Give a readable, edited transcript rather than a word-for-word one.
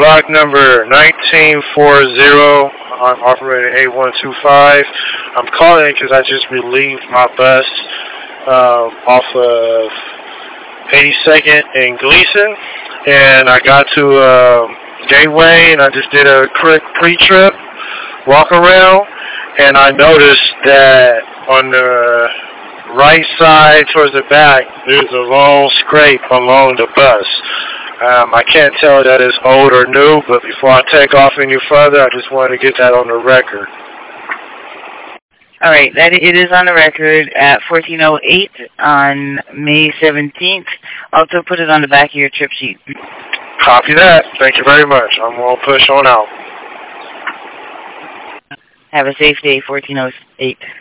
block number 1940. I'm operator 8125. I'm calling because I just relieved my bus off of 82nd and Gleason, and I got to Gateway, and I just did a quick pre-trip walk around, and I noticed that on the right side towards the back, there's a long scrape along the bus. I can't tell that it's old or new, but before I take off any further, I just wanted to get that on the record. All right, it is on the record at 14:08 on May 17th. Also put it on the back of your trip sheet. Copy that. Thank you very much. I'm going to push on out. Have a safe day, 14:08.